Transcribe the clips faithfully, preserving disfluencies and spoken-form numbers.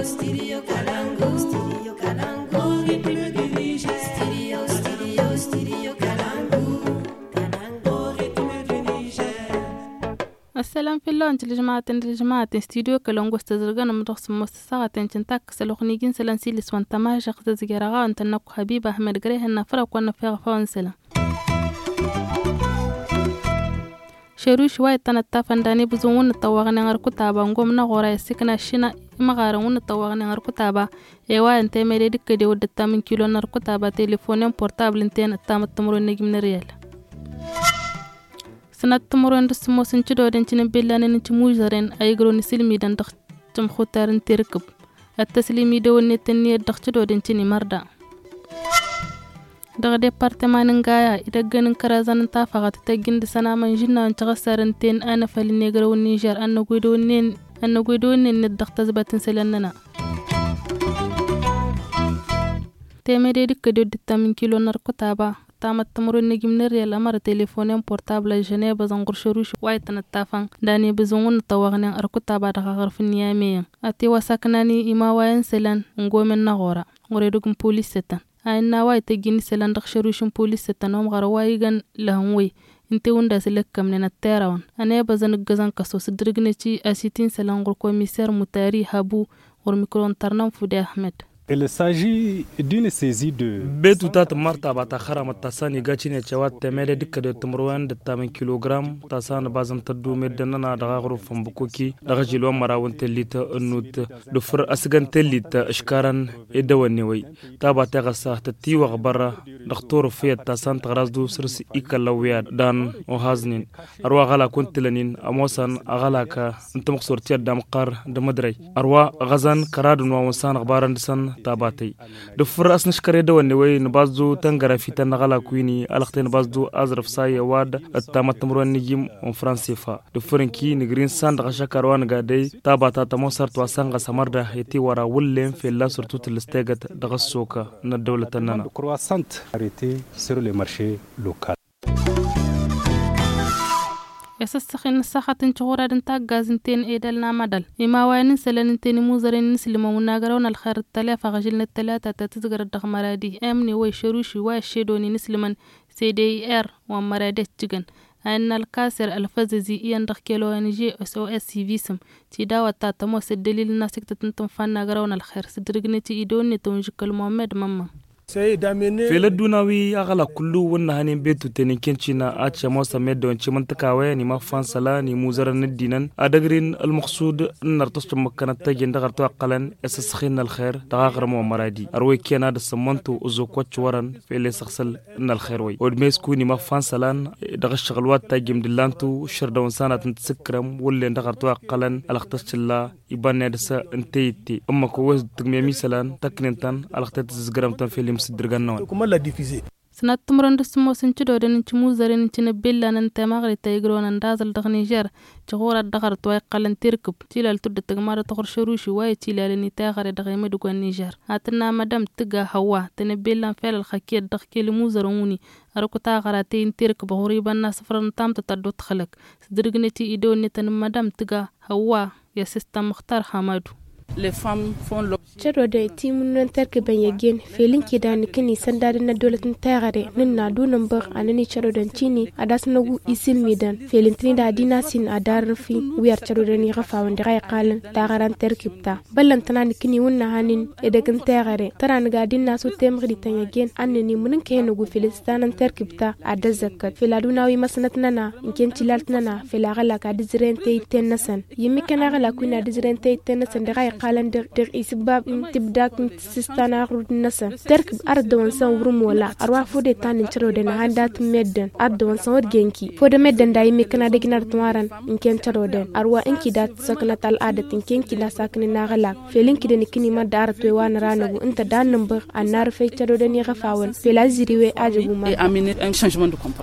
Studio Kalangu. Studio Kalangu. Ritme du Niger. Studio, studio, studio Kalangu. Kalangu. Ritme du Niger. السلام في الله انت لجماعة لجماعة استديو كلونغو استزرقنا مدرس مؤسسة تنشنتاك سلوخنيجين سلانسي لسوان تماش اخذ زجراغا انت نكو حبيب احمد قريه النفرق وانا في غفوان سلا شروش واي تنتافن داني بزون الطواغني غير كتابا نقوم نغورا يسكنا الشنا مغارون الطواغني غير كتابا ايوا انت ميري ديك دي ودتا من كيلو نار كتابا تليفونين بورتابل انتين التام التمرو نجم من ريال سنة تمرون دسمو سنجدو دنچن بيلان ننچ موجرين ايغرو نسلمي دان دخ تم خوتارن تركب التسليمي دو نتني دخچدو دنچني مردا دغ ديبارتمان نغايا يدغن كرازان تا فقط تگين دسنا من جنا انتغسرنتين انا فالنيغرو نيجر ان غودو نين ان غودو نين ندخت زباتن سلننا تيمري ديك دو دتام كيلو نار كتابا تامت تمرون نجم نري الأمر تليفونين بورتابل جنيبة زنقر شروش وايتن التافن داني بزون طواغني أركض بعد غير في النيامية أتي وسكناني إما وين سلان نقوم من نغورا وريدكم بوليس ستن أنا وايت جيني سلان دخ شروش بوليس ستن هم غروايجن لهم وي انتي وندا سلك من التيراون أنا بزن الجزان كسو سدرجنتي أسيتين سلان غر كوميسير متاري هابو ورميكرون ترنم فودي أحمد. Il s'agit d'une saisie de betu tat marta bata kharama tasani gachine chawat temele dikka de tumruwan de tamen kilogram tasan bazam taddu medana daga gru fambukoki daga jilwa marawon telita nut do fur asgan telita ashkaran edawani way tabata gasa tati wa gbara daktor fi tasan tgrasdu sirsi ikalawiya dan o haznin arwa gala kuntilanin amosan agalaka antum qsorti dam qar de madray arwa gazan karadun wa wasan gbaran san تاباتي دفر أسنش كريدة ونوي نبازو تنغرا في تنغلا كويني ألختي نبازو أزرف ساي واد التامة تمرون نجيم وفرنسيفا دفرنكي نغرين سان دغشا كاروان غادي تاباتا تموسر تواسان غسامردا هيتي ورا ولين في الله سرطوت الاستيغت دغسوكا ندولة تنانا croissante arrêtée sur le marché local. يسسخن الساحة تنشغورا دنتاق غازنتين ايدالنا مدل إما وين سلنتين موزرين نسلم وناغرون الخير التلافة غجلن التلاتة تتزغر الدغمرادي امني ويشروشي واشيدوني نسلمن سي دي ار ومرادات جغن أن الكاسر الفززي إيان دخكيلو انجي اس او اس سي فيسم تيداوة تاتموس الدليل ناسك تتنتم فناغرون الخير سدرغنتي ايدوني تونجكل محمد ماما في الدنيا أغلى كله ونهانين بيتو تنيكنشنا أتش موسى ميدو انشي منطقة ني ما فانسلا ني موزرن الدينان أدغرين المقصود نرتص مكانة تجين دغر توقلا اسسخين الخير دغاغر مو مرادي أروي كينا دسمونتو أزوكوتش ورن في اللي سخسل إن الخير وي ودميسكو ني ما فانسلا دغ الشغلوات تاجم دلانتو شردون سانة تسكرم واللي دغر توقلا الاختش الله يبان يدسا انتيتي أما كوز تقميمي سلان تكننتان الاختت تزقرم تنفيلي Comment la diffuser? سنة تمرن دسمو سنچدو دن چمو زرين چن بيلا نن تماغري تايغرون اندازل دغ نيجر چغورا دغر توي قلن تركب تيلال تود تغمار تخر شروشي واي تيلال ني تاغري دغ يمدو نيجر هاتنا مدام تغا هوا تن بيلا فعل الخكير دغ كيل موزروني اركو تاغرا تين تركب غريبا ناس فرن تام تتدو تخلق سدرغنتي ايدو نتن مدام تغا هوا يا سيستم مختار حمادو les femmes font le chado da timun nan tarke ban yagen felin ki da nikini sandar na dolatin tagare nin na dunan bar anani chado dan chini adas nagu isil midan felin tin da dina sin adar fi wiyar chado da ni gafa wanda gai qalan tagaran tarkibta ballan tana nikini wunna hanin edagan tagare tara ni ga dinna su temri tan yagen annani munin ke nugu filistanan tarkibta adazakkat filaduna wi masnat nana inken chilalt nana filagala ka dizrente tennasan yimi kana gala kuna dizrente tennasan da gai قالن در در إسباب تبدأ تستانا رود الناس تركب أرض وانسان ورم ولا أروح فودي تاني ترودن عندات مدن أرض وانسان ورجينكي فود مدن داي مكنا دقنا تمارن إن كان ترودن أروح إنكي دات سكنة العادة إن كان كلا ساكن ناغلا فيلين كده نكني ما دار توان رانو أنت دان نمبر النار في ترودن يغفاون في لازري وأجبو ما et amener un changement de comportement.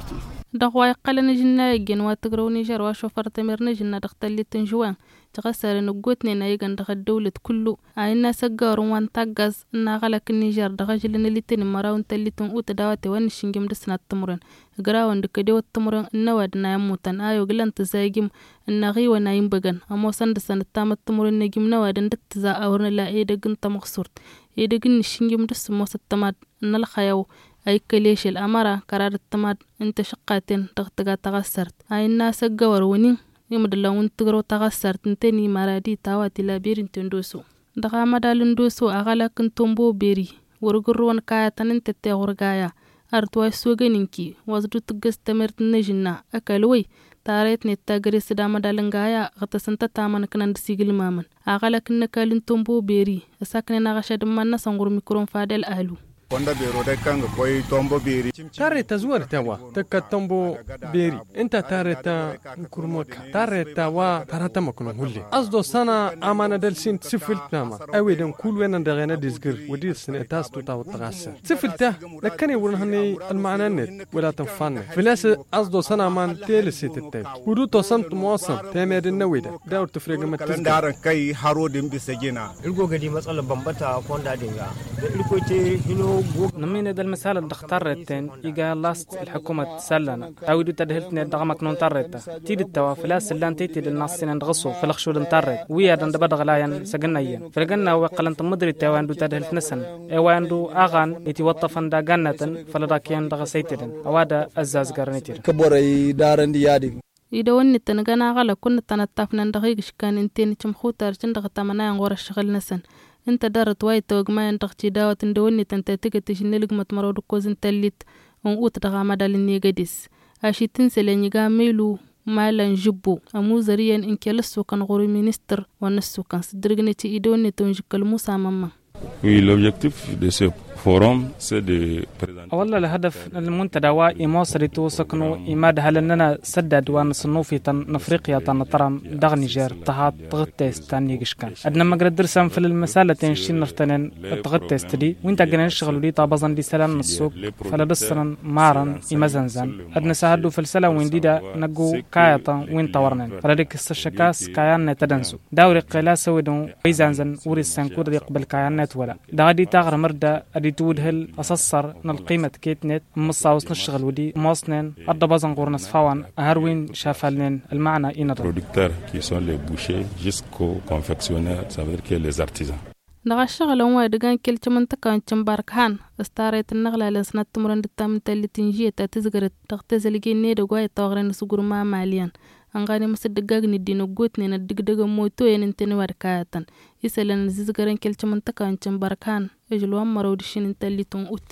دغواي قلنا جنا يجن واتقرو نيجر وشوفر تمر نجنا دختلي تنجوان تغسر نقوتني نايقن دغ الدولة كله عينا سجار وان تاقز ناغلك النيجر دغجل نلتين مراون تلتون اوت داواتي وان شنجم دسنا التمرن قراون دكديو التمرن النواد نايموتن آيو قلن تزايقم الناغي ونايم بغن أمو سندسان التام التمرن نجم نواد ندتزا أورن لا إيدقن تمغصورت إيدقن الشنجم دس موس التماد نالخيو أي كليش الأمارة قرار التماد انت شقاتين تغتغا تغسرت أي الناس الجوار ونين يمدلون تغرو تغسرت انتني مرادي تاواتي لابيرين تندوسو دغا مدالندوسو أغالا كنتمبو بيري ورغروان كايا تننت تغرغايا أرتواي سوغنينكي وزدو تغس تمرت نجنا أكالوي تاريت نتاغري سدا مدالنغايا غتسنت تامن كنند سيغل مامن أغالا كنكالين تمبو بيري أساكني نغشاد مانا سنغور ميكرون فادل أهلو Konda bero de kanga koy tombo beri tare ta zuwar tawa taka tombo beri inta tare ta kurmoka tare ta wa tarata makno hulle asdo sana amana dal sin sifil tama awedan kul wena da gana disgir wadi sne tas to taw tagassa sifilta lakani wurhani almaana net wala tanfan filas asdo sana man tel sit tay wudu to sant muwassal tamed nawida dawr tafriga matis daran kai haro din bisagina ilgo gadi matsalan bambata konda dinga da ilko te hino نمين هذا المسألة دختارتين إيجا لاست الحكومة تسلنا أودو تدهلتني دغمك نونترتا تيد التوافلاس اللي أنتي تيد الناس نغصو في الخشو الانترت ويا دند بدغ لاين سجنايا فرجنا وقل أنت مدري توان دو تدهلت نسن أوان دو أغان يتوطفن دا جنة فلداكيان دغ سيتدن أوادا أزاز قرنيتير كبري دارن ديادي إذا وني تنجنا على كنا تنتفنا دقيقة كان انتين تمخوتر تندغ تمنايا غور الشغل نسن انت دارت واي توق ما ينتقشي داوة اندوني تنتاتيك تشنلق متمرود كوزن تلت ونقوت دغا مدال نيغاديس اشي تنسل نيغا ميلو مالا نجبو امو زريا انك لسو كان غوري مينستر ونسو كان صدرقني تي ايدوني تنجك الموسى ماما. Oui, l'objectif de ce forum, c'est de présenter. أولا الهدف المنتدى وإماصري توسكنو إماد هلننا سدد ونصنوفي تن نفريقيا تن طرم دغ نيجير تهات تغتيس تان يجشكان أدنا مقرد درسان في المسالة تنشين نفتنين تغتيس تدي وانتا قنان شغلو دي طابزان دي سلام نسوك فلدسرن مارن إمازنزان أدنا سهدو في السلام وين ديدا نقو كايتا وين طورنين فلدك السشكاس كايان تدنسو داوري قيلاسة ودون ويزانزن ورسان كود يقبل كايان ولا دغدي تاغر مردا ادي تودهل اسصر نالقيمه كيتنت مصاوس نشغل ودي موسنن ادبازن قرنس فاوان هروين شافلن المعنى ان producteurs qui sont les bouchers jusqu'aux confectionneurs ça veut dire que les artisans دغ الشغل هو دغان كلت منطقة انتم باركهان استاريت النغلة لسنة تمرن دتام تالي تنجية تتزغرت تغتزلقي نيدا قواي تاغرين سقر ما ماليان أنغاني مصدقاق ندينو قوتني ندقدق موتو يننتني واركايتان يسالن نزيزغرين كلت منطقة انتم باركهان اجلوان مرودشين انتالي تنقوت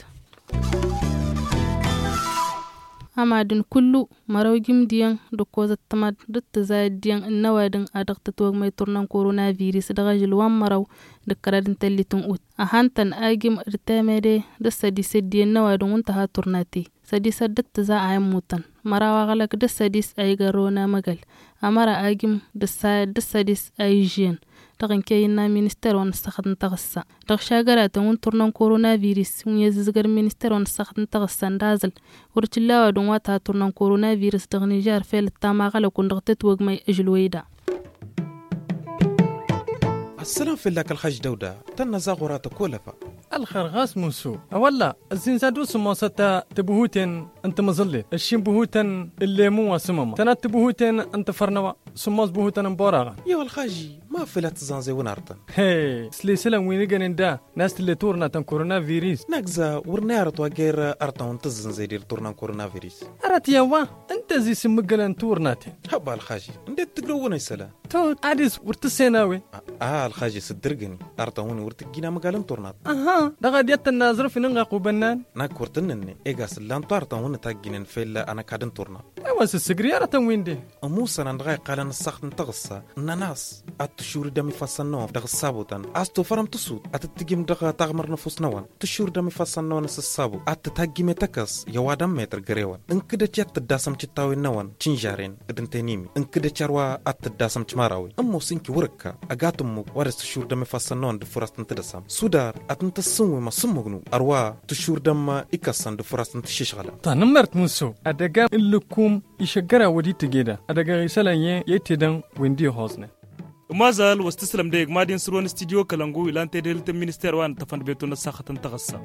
أمادن كلو مروجم ديان دكوزة تماد دت زايد ديان النوادن أدقت توق ما يطرنان كورونا فيروس دغاجل وان مرو دكرادن تلي تنقوت أهانتن آجم ارتامي دس دي سدي النوادن وانتها ترناتي سدي سدت زا عيموتن مراوا غلق دس ديس أي غرونا مغل أمارا آجم دس دس ديس أي جين دغن كينا مينستر ونستخدم تغسا دغ شاغرات وان ترنان كورونا فيروس ونيززغر مينستر ونستخدم تغسا ندازل ورتلاوا دون واتا ترنان كورونا فيروس دغ نيجار فيل التاما غلق وندغتت وغمي أجلويدا السلام في لك الخج دودة تنزا غرات كولفا الخرغاس موسو أولا الزنزادو سموستا تبهوتين أنت مظلي الشين بهوتين اللي مو سمما تنات تبهوتين أنت فرنوا سموس بهوتين مبارغا يا الخاجي ما فلت زانزي ونارتن هي سلسلة وينيغن دا ناس اللي تورنا تن كورونا فيروس نكزا ورنارت وغير أرتون تزنزي دير تورنا كورونا فيروس أرات يوا أنت زي سمقلن تورناتي هبا الخاجي نديت تقلوون يسلا تو عادس ورتسيناوي آه الخاجي صدرقني أرتون ورتقينا مقالن تورنات أها دغاد يت الناظر في نغا قوبنان ناك ورتنني إيغاس لان تارتون تاجينن فيلا أنا كادن تورنا أيوا السجريارة وين دي موسى ندغاي قالن السخت نتغصى الناس أت تشور دمي فصلنا دغ الصابوتان أستو فرم تسود أتتجيم دغ تغمر نفوس نوان تشور دمي فصلنا نس الصابو أتتهجم تكس يوادم متر جريوان إن كده جت الداسم تتاوي نوان تنجارين قدن تنيمي إن كده شروا أتداسم تماراوي أمو سينكي وركا أجاتمو ورس تشور دمي فصلنا دفرس تنتدسم سودار أتنتسمو ما سموغنو أروا تشور دم إكسان دفرس تنتشيشغلا تنمرت موسو أدقا اللكوم يشجرا ودي تجيدا أدقا رسالة يتدن ويندي هوزنه مازال واستسلم ديك مادين سروان استديو كلانغو إلى أنت ديلت المينستير وان تفن بيتون ساخة تغصى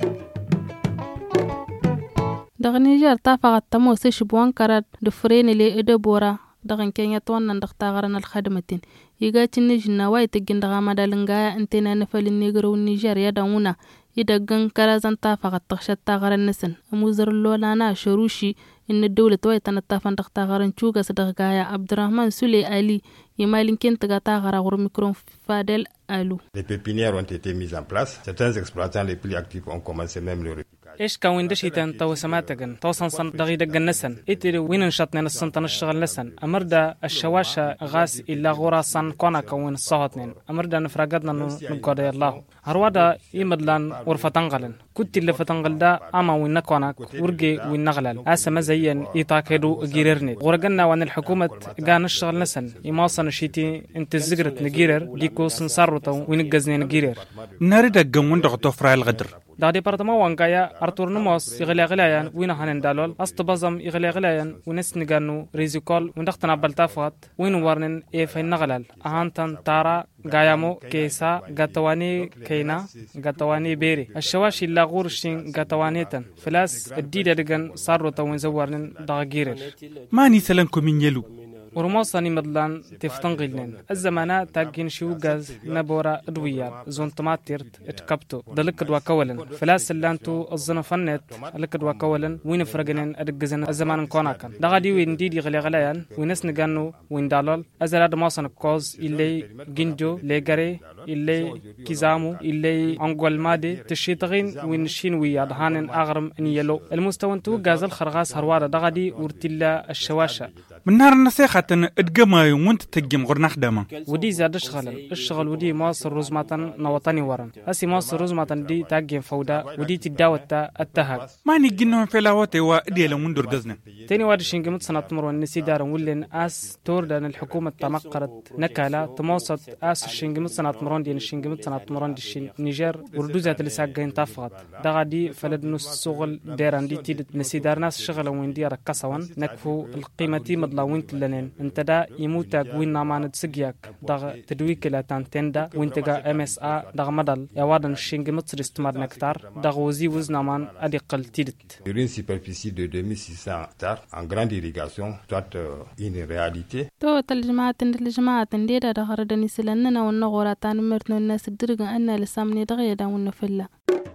دغ نيجر تافغت تمو سيشبوان كارد دفرين اللي إدبورا دغن كينيا توان ندغ تاغران الخدمتين يغاتي نجنا واي تجن دغا مدالنغايا انتنا نفل النيجرو النيجر يدعونا يدغن كرازان تافغت تغشت تاغران نسن أموزر اللولانا شروشي إن الدولة وايتنا تافن دغ تاغران شوغا صدغايا عبد الرحمن سولي علي يمالين كنت غتاغرا غور ميكرون فادل ألو. Les pépinières ont été mises en place. Certains exploitants les plus actifs ont commencé même le إيش كون دشيتن تو سماتجن توصن صن دغيد الجنسن إتري وين نشطنا السنتن الشغل لسن أمردا الشواشة غاس إلا غراسن كنا كون الصهاتنين أمردا نفرقدنا نقول الله هروادا يمدلان ورفتنقلن كنت اللي فتنقل دا أما وين كونك ورجي وين نغلل أسمى زين يتاكدوا جيررني ورجنا وان الحكومة جان الشغل لسن يماصن شيتي انت زجرت نجيرر ديكو سنصرتو وين الجزنين نجيرر نريد الجمون دغتو فرا الغدر دا ديبارتمون وانكايا ارتور نموس يغلي غلايان وين هانن دالول استبزم يغلي غلايان ونس نغانو ريزيكول وندختنا بلتافات وين ورنن اي فين نغلال اهانتن تارا غايامو كيسا غاتواني كينا غاتواني بيري الشواشي لا غورشين غاتوانيتن فلاس الديده دغن صارو تو وين زورنن داغيرل ماني سلامكم من يلو ورموصاني مدلان تفتنقلن الزمانة تاقين شو غاز نبورا ادوية زون تماتيرت اتكبتو دلك دوا كولن فلاس اللانتو الزنفنت لك دوا كولن وين فرقنن ادقزن الزمان كوناكن دغادي وين ديدي غلي غليان وينس نغانو وين دالول ازلاد موصن كوز إلي جنجو لغاري إلي كيزامو إلي انغول مادي تشيطغين وين شينوية دهانن اغرم انيلو المستوانتو غاز الخرغاس هروارا دغادي ورتلا الشواشة من نهار النسيخة ادقما وانت تجم غير نخدمه ودي زاد الشغل الشغل ودي مصر رزمة نوطني ورن هسي مصر رزمة دي تاجم فودا ودي تداوتا التهاب ما نيجينهم في لاوتي ودي لو مندور جزنا تاني واد شينجمت سنة تمر والنسي دار ولن اس توردن الحكومة تمقرت نكالا تموسط اس شينجمت سنة تمرون دي شينجمت سنة تمرون دي شين نيجر وردوزات اللي ساقين تفقط دغادي فلد نص شغل ديران دي تيد نسي دار ناس شغل وين دي ركسوان نكفو القيمتي مدلا وين تلنين انت دا يموتك وين نامان تسقياك دغ تدويك لا تنتندا وانت جا ام اس ا دغ مدل يا وادن شينجمت ريستمار نكتار دغ وزي وزنامان ادي قلتيدت une superficie de deux mille six cents hectares en grande irrigation soit euh, une réalité تو الجماعة الجماعة دي دا دغ ردني سلننا والنغوراتان مرتنا الناس الدرجة ان لسامني دغيدا ونفلا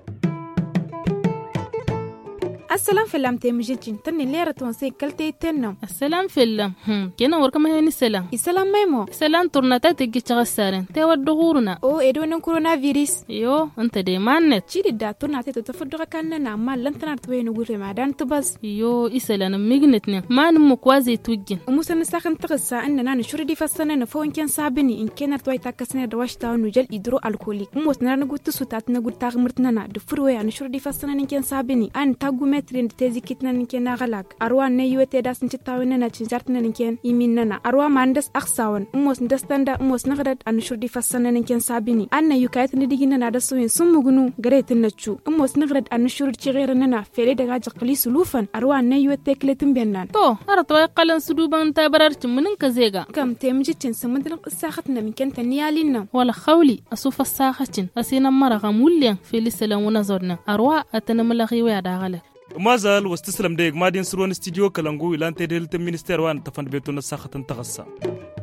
السلام فيلم تيمجيجين تني ليرة تونسي كلتي تنم السلام فيلم هم كنا وركم هني السلام السلام ميمو سلام تورناتا تيجي تغسرن تود دغورنا او ادون كورونا فيروس يو انت دي مانت تشيدي دا تورناتا تتفدغ كاننا ما لن تنارت وين غوري ما دان تبز يو اسلام ميغنتني ما نمو كوازي توجين وموسى نساخن تغسا اننا نشور دي فسنه نفون كان صابني ان كان توي تاكسنه دواشتا نوجل ادرو الكوليك موس نرا نغوت سوتات نغوت تاغمرتنا دفروي نشور دي فسنه ان كان صابني ان تاغو ترين تيزي كتنا نكين نغلاك أروى نيوتي داس نتتاوينا نتجارتنا نكين يميننا أروى ماندس أخساون أموس ندستاندا أموس نغرد أنشور دي فسنا نكين سابيني أنا يوكايت نديجينا نادسوين سموغنو غريت النتشو أموس نغرد أنشور تغيرنا فيلي دغاج قلي سلوفا أروى نيوتي كلتن بينان تو أرطوي قلن سلوبان تابرارت منن كزيغا كم تيمجي تنسمدن الساختنا من كان تنيالينا ولا خولي أصوف الساختن أسينا مرغا موليا فيلي سلامونا زورنا أروى أتنملغي ويادا غالك مازال واستسلم ديك مادين سروان استديو كلانغو إلى أنت ديلت المينستير وان تفن بيتون الساخة تغصى